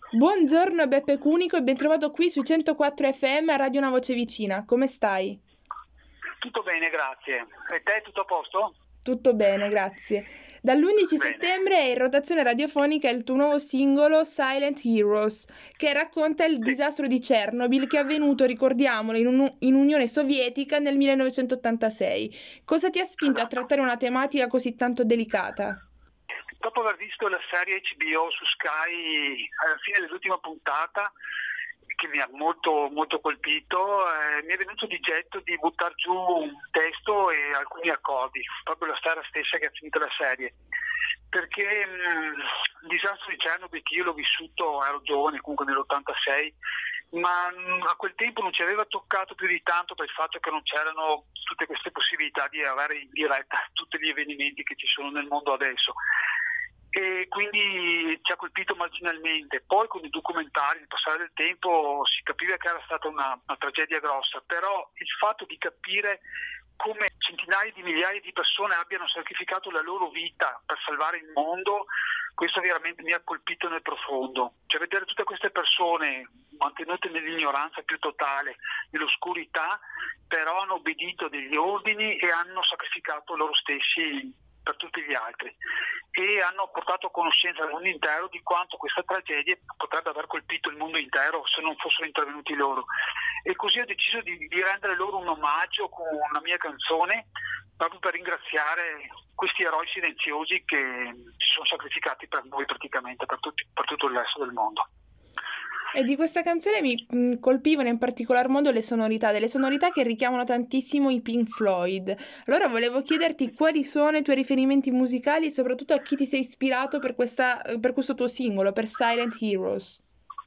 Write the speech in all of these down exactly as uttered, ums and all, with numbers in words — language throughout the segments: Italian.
Buongiorno Beppe Cunico e ben trovato qui sui centoquattro F M a Radio Una Voce Vicina. Come stai? Tutto bene, grazie. E te, tutto a posto? Tutto bene, grazie. Dall'undici Bene. settembre è in rotazione radiofonica il tuo nuovo singolo Silent Heroes, che racconta il Sì. disastro di Chernobyl che è avvenuto, ricordiamolo, in, un- in Unione Sovietica nel millenovecentottantasei. Cosa ti ha spinto a Esatto. trattare una tematica così tanto delicata? Dopo aver visto la serie H B O su Sky alla fine dell'ultima puntata, che mi ha molto, molto colpito, eh, mi è venuto di getto di buttare giù un testo e alcuni accordi, proprio la storia stessa che ha finito la serie. Perché mh, il disastro di Chernobyl, che io l'ho vissuto, ero giovane, comunque nell'ottantasei, ma mh, a quel tempo non ci aveva toccato più di tanto per il fatto che non c'erano tutte queste possibilità di avere in diretta tutti gli avvenimenti che ci sono nel mondo adesso. E quindi ci ha colpito marginalmente. Poi con i documentari, nel passare del tempo, si capiva che era stata una, una tragedia grossa, però il fatto di capire come centinaia di migliaia di persone abbiano sacrificato la loro vita per salvare il mondo, questo veramente mi ha colpito nel profondo. Cioè vedere tutte queste persone mantenute nell'ignoranza più totale, nell'oscurità, però hanno obbedito degli ordini e hanno sacrificato loro stessi per tutti gli altri e hanno portato a conoscenza al mondo intero di quanto questa tragedia potrebbe aver colpito il mondo intero se non fossero intervenuti loro. E così ho deciso di, di rendere loro un omaggio con una mia canzone, proprio per ringraziare questi eroi silenziosi che si sono sacrificati per noi praticamente, per, tutti, per tutto il resto del mondo. E di questa canzone mi mh, colpivano in particolar modo le sonorità, delle sonorità che richiamano tantissimo i Pink Floyd. Allora volevo chiederti quali sono i tuoi riferimenti musicali e soprattutto a chi ti sei ispirato per questa, per questo tuo singolo, per Silent Heroes.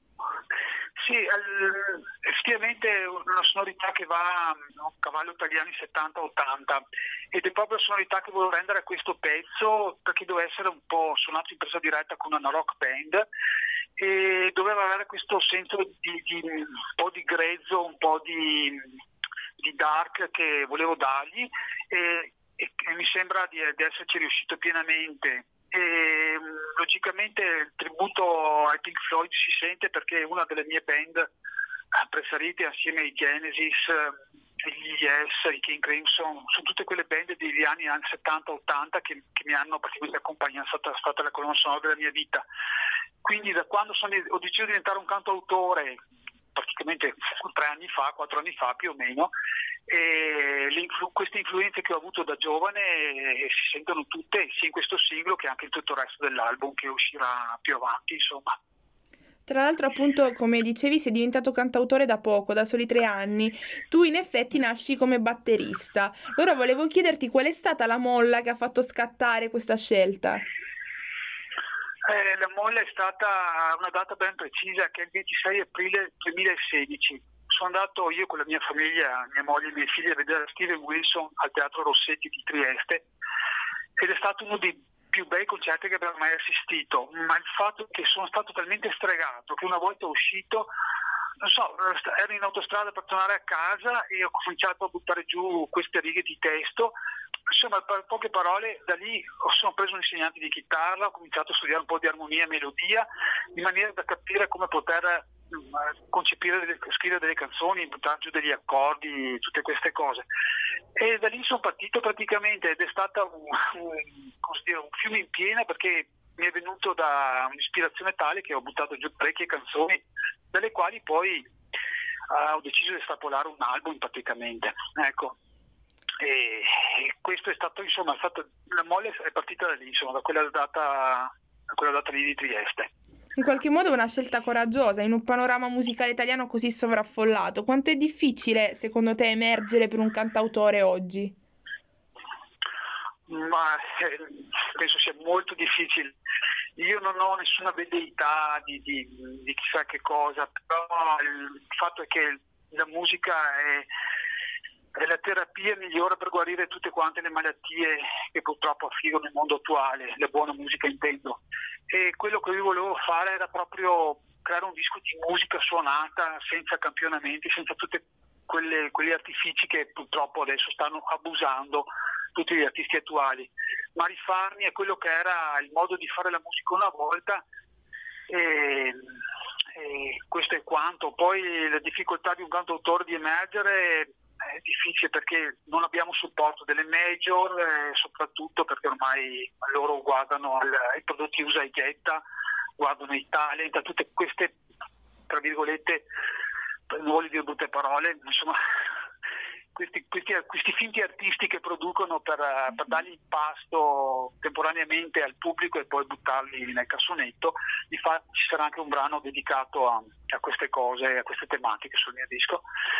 Sì, al- effettivamente è una sonorità che va a cavallo tra gli anni settanta ottanta ed è proprio la sonorità che volevo rendere a questo pezzo perché doveva essere un po' suonato in presa diretta con una rock band e doveva avere questo senso di, di un po' di grezzo, un po' di, di dark che volevo dargli e, e- e mi sembra di, di esserci riuscito pienamente. E, mh, logicamente il tributo ai Pink Floyd si sente perché è una delle mie band eh, preferite assieme ai Genesis, eh, gli Yes, i King Crimson, sono tutte quelle band degli anni, anni settanta ottanta che, che mi hanno praticamente accompagnato, è stata, stata la colonna sonora della mia vita. Quindi da quando sono, ho deciso di diventare un cantautore, praticamente tre anni fa, quattro anni fa più o meno, e l'influ- queste influenze che ho avuto da giovane eh, si sentono tutte sia in questo singolo che anche in tutto il resto dell'album che uscirà più avanti, insomma. Tra l'altro, appunto, come dicevi, sei diventato cantautore da poco, da soli tre anni. Tu in effetti nasci come batterista. Allora volevo chiederti qual è stata la molla che ha fatto scattare questa scelta. Eh, la molla è stata una data ben precisa, che è il ventisei aprile duemilasedici. Sono andato io con la mia famiglia, mia moglie e i miei figli, a vedere Steven Wilson al Teatro Rossetti di Trieste ed è stato uno dei più bei concerti che abbiamo mai assistito, ma il fatto che sono stato talmente stregato che una volta uscito, non so, ero in autostrada per tornare a casa e ho cominciato a buttare giù queste righe di testo. Insomma, per poche parole, da lì ho sono preso un insegnante di chitarra, ho cominciato a studiare un po' di armonia e melodia, in maniera da capire come poter mh, concepire, delle, scrivere delle canzoni, buttare giù degli accordi, tutte queste cose. E da lì sono partito praticamente ed è stata un, un, come si dire, un fiume in piena perché mi è venuto da un'ispirazione tale che ho buttato giù parecchie canzoni, dalle quali poi eh, ho deciso di estrapolare un album praticamente. Ecco. E, e questo è stato, insomma, è stato, la molla è partita da lì, insomma, da quella data, da quella data lì di Trieste. In qualche modo è una scelta coraggiosa in un panorama musicale italiano così sovraffollato. Quanto è difficile, secondo te, emergere per un cantautore oggi? Ma eh, penso sia molto difficile. Io non ho nessuna velleità di, di, di chissà che cosa, però il fatto è che la musica è, è la terapia migliore per guarire tutte quante le malattie che purtroppo affliggono il mondo attuale, la buona musica intendo. E quello che io volevo fare era proprio creare un disco di musica suonata, senza campionamenti, senza tutti quegli artifici che purtroppo adesso stanno abusando tutti gli artisti attuali, ma rifarmi a quello che era il modo di fare la musica una volta e, tanto. Poi la difficoltà di un cantautore di emergere è difficile perché non abbiamo supporto delle major, eh, soprattutto perché ormai loro guardano al, ai prodotti usa e getta, guardano i talent, a tutte queste, tra virgolette, non voglio dire brutte parole, insomma, questi, questi, questi finti artisti che producono per, per dargli il pasto temporaneamente al pubblico e poi buttarli nel cassonetto. Infatti ci sarà anche un brano dedicato a, a queste cose, a queste tematiche sul mio disco.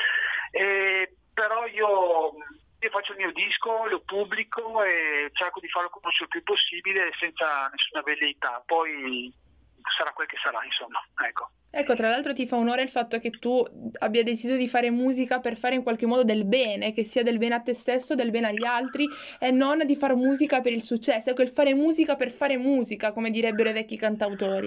E, però io, io faccio il mio disco, lo pubblico e cerco di farlo conoscere il più possibile senza nessuna velleità, poi sarà quel che sarà, insomma, ecco. Ecco, tra l'altro ti fa onore il fatto che tu abbia deciso di fare musica per fare in qualche modo del bene, che sia del bene a te stesso, del bene agli altri, e non di fare musica per il successo, ecco, il fare musica per fare musica, come direbbero i vecchi cantautori.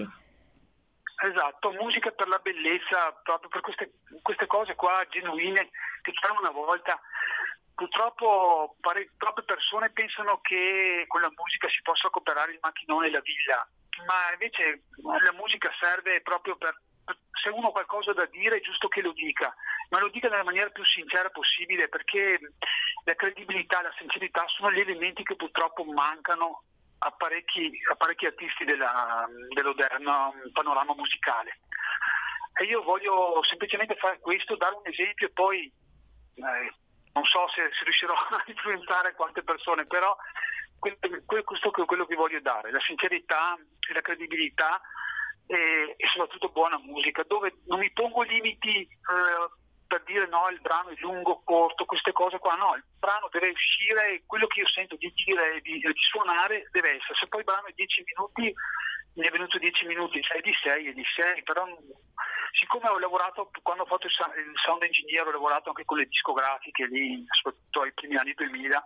Esatto, musica per la bellezza, proprio per queste, queste cose qua genuine che c'erano una volta. Purtroppo pare, troppe persone pensano che con la musica si possa comprare il macchinone e la villa, ma invece la musica serve proprio per, per se uno ha qualcosa da dire è giusto che lo dica, ma lo dica nella maniera più sincera possibile, perché la credibilità, la sincerità sono gli elementi che purtroppo mancano a parecchi, a parecchi artisti della, dell'odierno panorama musicale. E io voglio semplicemente fare questo, dare un esempio e poi eh, non so se, se riuscirò a influenzare quante persone, però questo è quello che voglio dare, la sincerità, la credibilità e, e soprattutto buona musica, dove non mi pongo limiti eh, per dire no, il brano è lungo, corto, queste cose qua, no, il brano deve uscire e quello che io sento di dire e di, di suonare deve essere, se poi il brano è dieci minuti, mi è venuto dieci minuti, sei di sei e di sei, però siccome ho lavorato, quando ho fatto il sound engineer, ho lavorato anche con le discografiche lì, soprattutto ai primi anni duemila,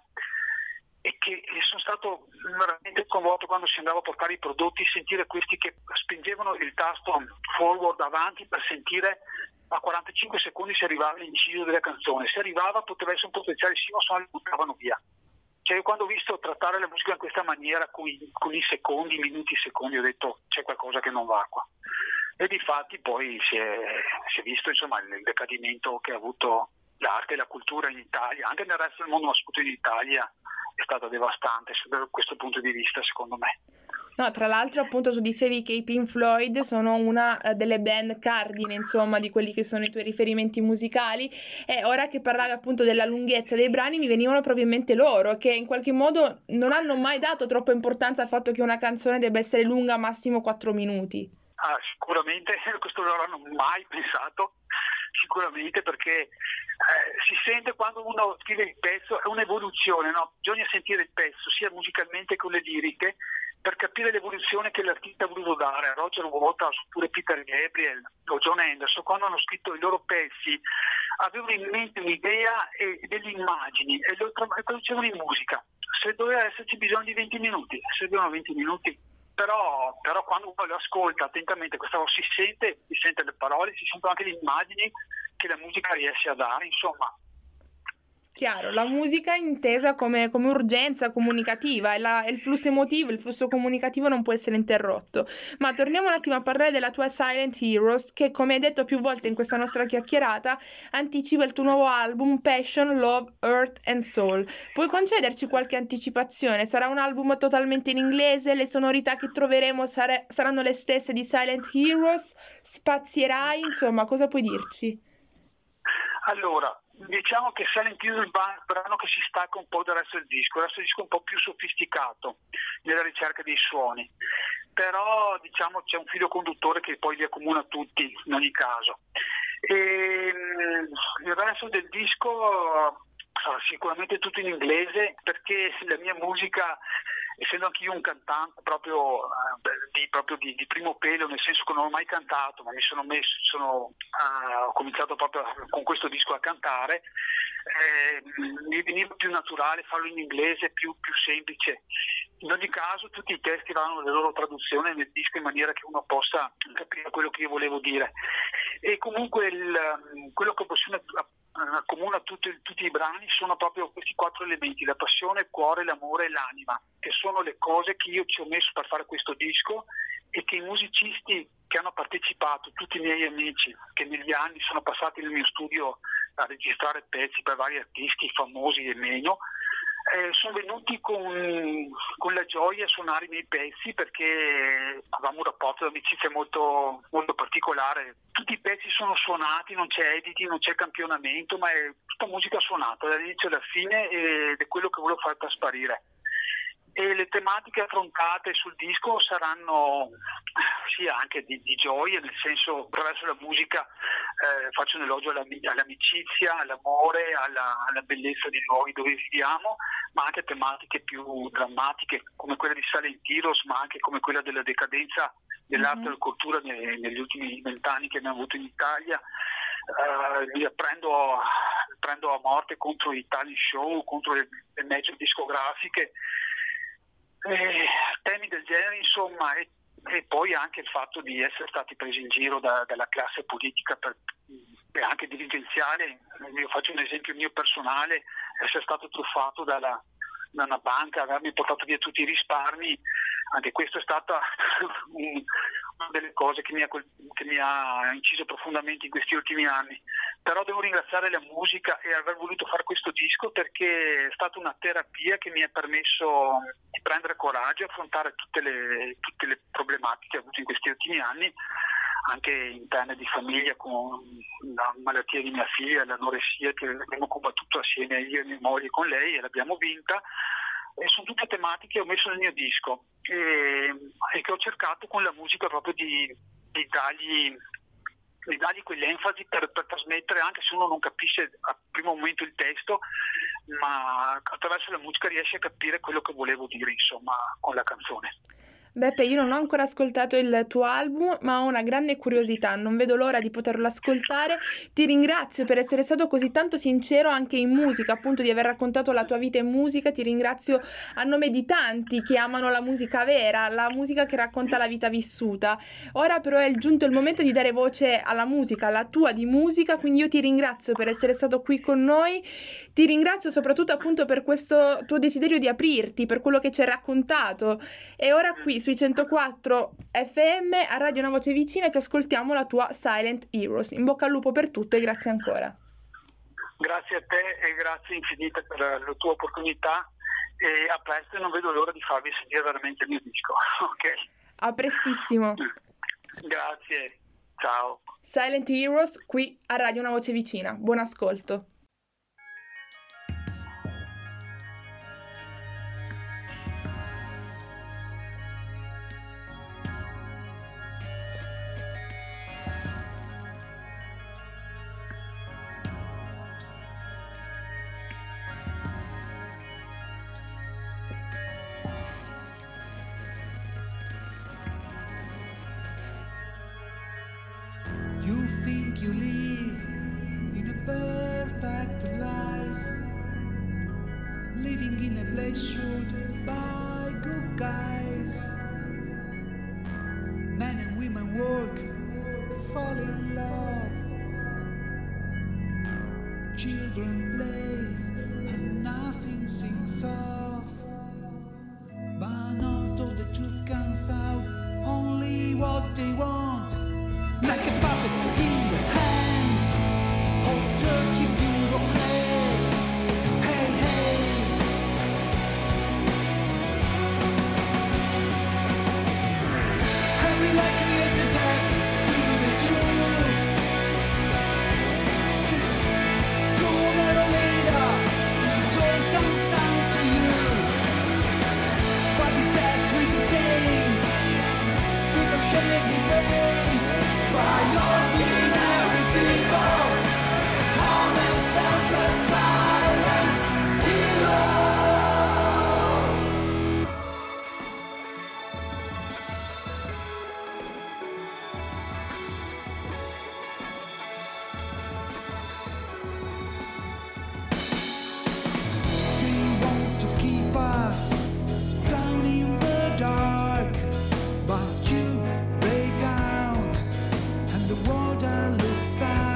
e che sono stato veramente coinvolto quando si andava a portare i prodotti, sentire questi che spingevano il tasto forward avanti per sentire a quarantacinque secondi se arrivava l'inciso della canzone, se arrivava poteva essere un potenziale sì, ma se no li buttavano via. Cioè io quando ho visto trattare la musica in questa maniera con i, con i secondi, i minuti, i secondi, ho detto c'è qualcosa che non va qua. E difatti poi si è, si è visto insomma il decadimento che ha avuto l'arte e la cultura in Italia, anche nel resto del mondo, ma soprattutto in Italia è stata devastante da questo punto di vista, secondo me. No, tra l'altro appunto tu dicevi che i Pink Floyd sono una uh, delle band cardine, insomma, di quelli che sono i tuoi riferimenti musicali, e ora che parlavi appunto della lunghezza dei brani mi venivano proprio in mente loro, che in qualche modo non hanno mai dato troppa importanza al fatto che una canzone debba essere lunga massimo quattro minuti. Ah, sicuramente, questo non hanno mai pensato, sicuramente, perché eh, si sente quando uno scrive il pezzo, è un'evoluzione, no? Bisogna sentire il pezzo sia musicalmente che con le liriche per capire l'evoluzione che l'artista ha voluto dare. A Roger Waters oppure Peter Gabriel o John Anderson, quando hanno scritto i loro pezzi avevano in mente un'idea e delle immagini e lo traducevano in musica. Se doveva esserci bisogno di venti minuti, servivano venti minuti. Però, però quando uno lo ascolta attentamente, questa cosa si sente, si sente le parole, si sentono anche le immagini che la musica riesce a dare, insomma. Chiaro, la musica intesa come, come urgenza comunicativa e, la, e il flusso emotivo, il flusso comunicativo non può essere interrotto. Ma torniamo un attimo a parlare della tua Silent Heroes, che come hai detto più volte in questa nostra chiacchierata, anticipa il tuo nuovo album Passion, Love, Earth and Soul. Puoi concederci qualche anticipazione? Sarà un album totalmente in inglese? Le sonorità che troveremo sare- saranno le stesse di Silent Heroes? Spazierai? Insomma, cosa puoi dirci? Allora, diciamo che Silent Hill è il brano che si stacca un po' dal resto del disco, il resto del disco è un po' più sofisticato nella ricerca dei suoni, però diciamo c'è un filo conduttore che poi li accomuna tutti in ogni caso. E, il resto del disco sarà sicuramente tutto in inglese, perché la mia musica, essendo anch'io un cantante proprio, eh, di, proprio di, di primo pelo, nel senso che non ho mai cantato, ma mi sono messo, sono, uh, ho cominciato proprio con questo disco a cantare, eh, mi veniva più naturale farlo in inglese, più, più semplice. In ogni caso tutti i testi avranno la loro traduzione nel disco in maniera che uno possa capire quello che io volevo dire. E comunque il, quello che possiamo accomuna tutti, tutti i brani sono proprio questi quattro elementi: la passione, il cuore, l'amore e l'anima, che sono le cose che io ci ho messo per fare questo disco e che i musicisti che hanno partecipato, tutti i miei amici che negli anni sono passati nel mio studio a registrare pezzi per vari artisti famosi e meno, eh, sono venuti con, con la gioia a suonare i miei pezzi, perché avevamo un rapporto di amicizia molto, molto particolare. Tutti i pezzi sono suonati, non c'è editing, non c'è campionamento, ma è tutta musica suonata dall'inizio alla fine, ed è quello che volevo far trasparire. E le tematiche affrontate sul disco saranno sia anche di, di gioia, nel senso, attraverso la musica eh, faccio un elogio alla, all'amicizia, all'amore, alla, alla bellezza dei luoghi dove viviamo, ma anche tematiche più drammatiche come quella di Silent Heroes, ma anche come quella della decadenza dell'arte mm-hmm. e della cultura ne, negli ultimi vent'anni che abbiamo avuto in Italia. Uh, mi prendo, prendo a morte contro i talent show, contro le, le major discografiche. Eh, temi del genere, insomma, e, e poi anche il fatto di essere stati presi in giro da, dalla classe politica per, e anche dirigenziale. Io faccio un esempio mio personale: essere stato truffato dalla, da una banca, avermi portato via tutti i risparmi. Anche questo è stata un, una delle cose che mi, ha, che mi ha inciso profondamente in questi ultimi anni. Però devo ringraziare la musica e aver voluto fare questo disco, perché è stata una terapia che mi ha permesso di prendere coraggio e affrontare tutte le, tutte le problematiche avute in questi ultimi anni, anche interne di famiglia, con la malattia di mia figlia, l'anoressia, che abbiamo combattuto assieme, io e mia moglie, con lei, e l'abbiamo vinta. E sono tutte tematiche che ho messo nel mio disco e, e che ho cercato con la musica proprio di, di dargli di dargli quell'enfasi per, per trasmettere, anche se uno non capisce al primo momento il testo, ma attraverso la musica riesce a capire quello che volevo dire, insomma, con la canzone. Beppe, io non ho ancora ascoltato il tuo album, ma ho una grande curiosità, non vedo l'ora di poterlo ascoltare. Ti ringrazio per essere stato così tanto sincero anche in musica, appunto di aver raccontato la tua vita in musica. Ti ringrazio a nome di tanti che amano la musica vera, la musica che racconta la vita vissuta. Ora però è giunto il momento di dare voce alla musica, alla tua di musica, quindi io ti ringrazio per essere stato qui con noi. Ti ringrazio soprattutto appunto per questo tuo desiderio di aprirti, per quello che ci hai raccontato. E ora qui sui centoquattro F M a Radio Una Voce Vicina ci ascoltiamo la tua Silent Heroes. In bocca al lupo per tutto e grazie ancora. Grazie a te e grazie infinite per la tua opportunità, e a presto, non vedo l'ora di farvi sentire veramente il mio disco. Ok. A prestissimo. Grazie, ciao. Silent Heroes qui a Radio Una Voce Vicina. Buon ascolto. You live in a perfect life, living in a place ruled by good guys. Men and women work, fall in love, children play and nothing seems off. But not all the truth comes out, only what they want. Like a puppet in the hands of dirty bureaucrats. Hey, hey. And we like created that to the truth. Sooner or later, the joy comes down to you. But it starts with the day, feel no shame every day. By ordinary people, calm and selfless, silent heroes. They want to keep us down in the dark, but you break out. The water looks out.